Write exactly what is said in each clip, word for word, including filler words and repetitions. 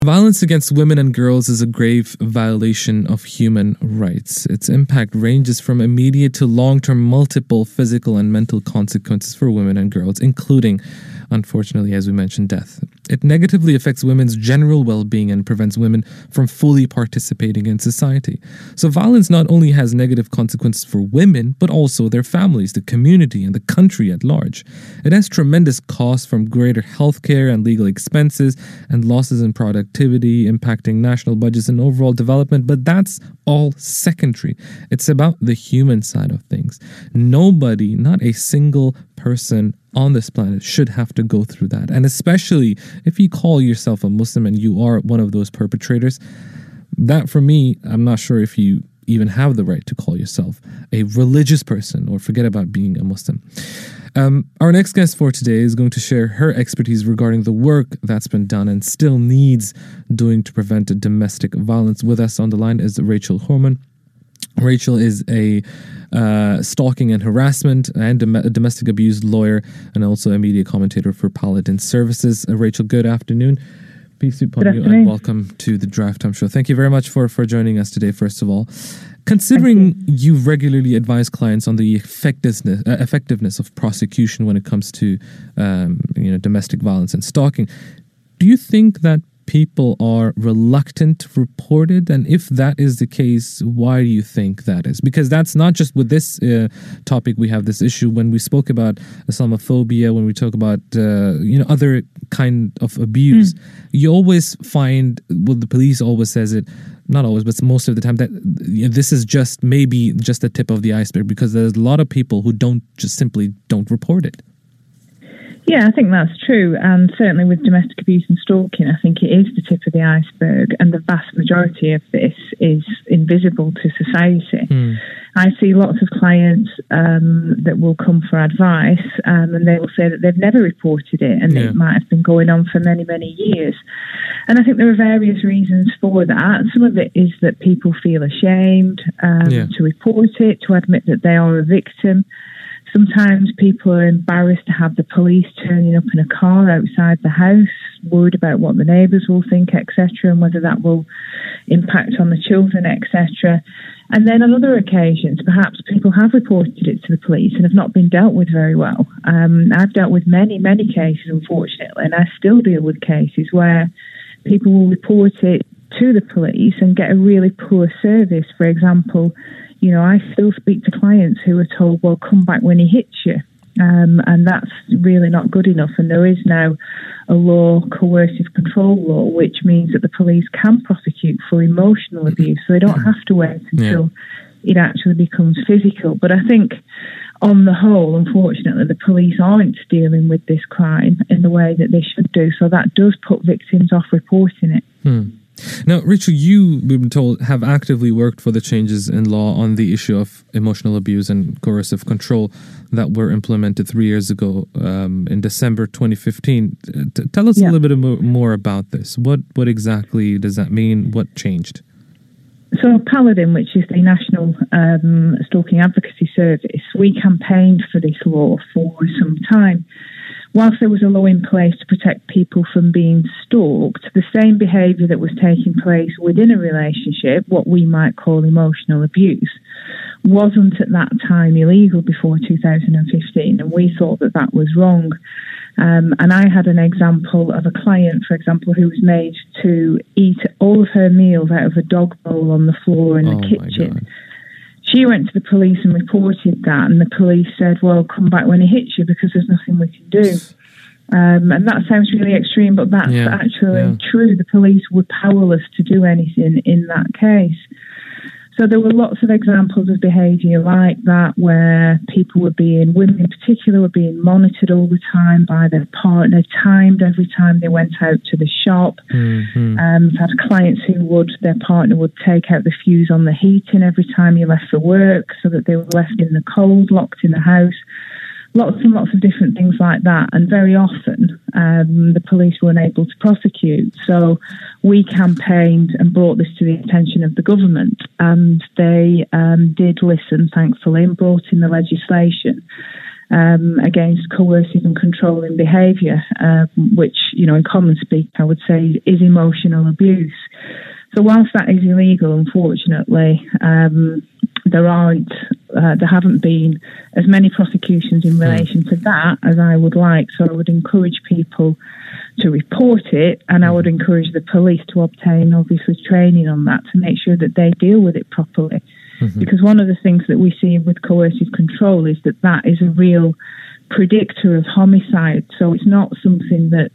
Violence against women and girls is a grave violation of human rights. Its impact ranges from immediate to long-term multiple physical and mental consequences for women and girls, including, unfortunately, as we mentioned, death. It negatively affects women's general well-being and prevents women from fully participating in society. So violence not only has negative consequences for women, but also their families, the community, and the country at large. It has tremendous costs from greater healthcare and legal expenses and losses in productivity, impacting national budgets and overall development, but that's all secondary. It's about the human side of things. Nobody, not a single person on this planet should have to go through that. And especially if you call yourself a Muslim and you are one of those perpetrators, that for me, I'm not sure if you even have the right to call yourself a religious person or forget about being a Muslim. Um, our next guest for today is going to share her expertise regarding the work that's been done and still needs doing to prevent domestic violence. With us on the line is Rachel Horman. Rachel is a uh, stalking and harassment and dom- domestic abuse lawyer and also a media commentator for Paladin Services. Uh, Rachel, good afternoon. Peace upon you and welcome to the Drive Time Show. Thank you very much for, for joining us today, first of all. Considering you. you regularly advise clients on the effectiveness, uh, effectiveness of prosecution when it comes to um, you know, domestic violence and stalking, do you think that people are reluctant to report it? And if that is the case, why do you think that is? Because that's not just with this uh, topic we have this issue. When we spoke about Islamophobia, when we talk about uh, you know other kind of abuse, mm. you always find, well, the police always says it, not always, but most of the time, that you know, this is just maybe just the tip of the iceberg, because there's a lot of people who don't just simply don't report it. Yeah, I think that's true. And certainly with domestic abuse and stalking, I think it is the tip of the iceberg. And the vast majority of this is invisible to society. Mm. I see lots of clients um, that will come for advice um, and they will say that they've never reported it and yeah. it might have been going on for many, many years. And I think there are various reasons for that. Some of it is that people feel ashamed um, yeah. to report it, to admit that they are a victim. Sometimes people are embarrassed to have the police turning up in a car outside the house, worried about what the neighbours will think, et cetera, and whether that will impact on the children, et cetera. And then on other occasions, perhaps people have reported it to the police and have not been dealt with very well. Um, I've dealt with many, many cases, unfortunately, and I still deal with cases where people will report it to the police and get a really poor service. For example, you know, I still speak to clients who are told, well, come back when he hits you. Um, and that's really not good enough. And there is now a law, coercive control law, which means that the police can prosecute for emotional abuse. So they don't have to wait until yeah. it actually becomes physical. But I think on the whole, unfortunately, the police aren't dealing with this crime in the way that they should do. So that does put victims off reporting it. Hmm. Now, Rachel, you, we've been told, have actively worked for the changes in law on the issue of emotional abuse and coercive control that were implemented three years ago um, in December twenty fifteen. T- tell us yeah. a little bit more, more about this. What what exactly does that mean? What changed? So Paladin, which is the National um, Stalking Advocacy Service, we campaigned for this law for some time. Whilst there was a law in place to protect people from being stalked, the same behaviour that was taking place within a relationship, what we might call emotional abuse, wasn't at that time illegal before two thousand fifteen, and we thought that that was wrong. Um, and I had an example of a client, for example, who was made to eat all of her meals out of a dog bowl on the floor in oh the kitchen. She went to the police and reported that, and the police said, well, come back when he hits you because there's nothing we can do. Um, and that sounds really extreme, but that's yeah, actually yeah. true. The police were powerless to do anything in that case. So there were lots of examples of behaviour like that where people were being, women in particular, were being monitored all the time by their partner, timed every time they went out to the shop. Mm-hmm. Um, I've had clients who would, their partner would take out the fuse on the heating every time you left for work so that they were left in the cold, locked in the house. Lots and lots of different things like that. And very often um, the police were unable to prosecute. So we campaigned and brought this to the attention of the government. And they um, did listen, thankfully, and brought in the legislation. um, against coercive and controlling behaviour, um, which, you know, in common speak, I would say is emotional abuse. So whilst that is illegal, unfortunately, um, there aren't, uh, there haven't been as many prosecutions in relation to that as I would like. So I would encourage people to report it, and I would encourage the police to obtain, obviously, training on that to make sure that they deal with it properly. Mm-hmm. Because one of the things that we see with coercive control is that that is a real predictor of homicide. So it's not something that's,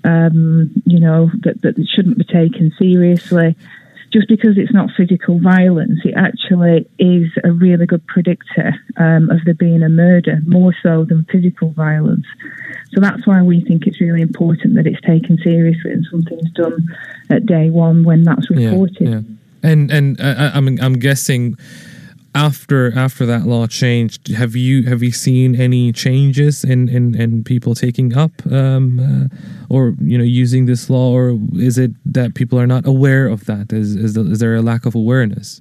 um, you know, that, that shouldn't be taken seriously. Just because it's not physical violence, it actually is a really good predictor um, of there being a murder, more so than physical violence. So that's why we think it's really important that it's taken seriously and something's done at day one when that's reported. Yeah, yeah. And and uh, I'm I'm guessing after after that law changed, have you have you seen any changes in, in, in people taking up um, uh, or you know using this law, or is it that people are not aware of that? Is is, the, is there a lack of awareness?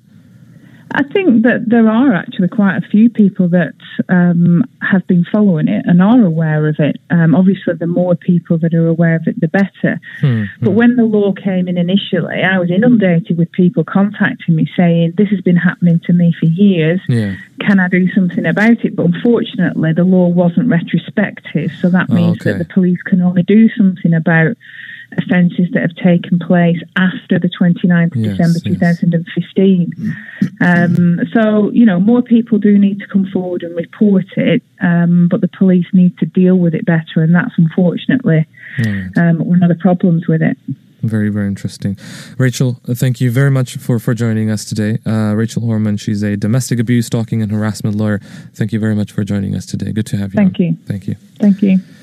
I think that there are actually quite a few people that um, have been following it and are aware of it. Um, obviously, the more people that are aware of it, the better. Hmm, but hmm. when the law came in initially, I was inundated with people contacting me saying, this has been happening to me for years. Yeah. Can I do something about it? But unfortunately, the law wasn't retrospective. So that means oh, okay. that the police can only do something about offences that have taken place after the twenty-ninth of yes, December two thousand fifteen. Yes. Um, so, you know, more people do need to come forward and report it, um, but the police need to deal with it better, and that's unfortunately right. um, one of the problems with it. Very, very interesting. Rachel, thank you very much for, for joining us today. Uh, Rachel Horman, she's a domestic abuse, stalking and harassment lawyer. Thank you very much for joining us today. Good to have you. Thank on. you. Thank you. Thank you.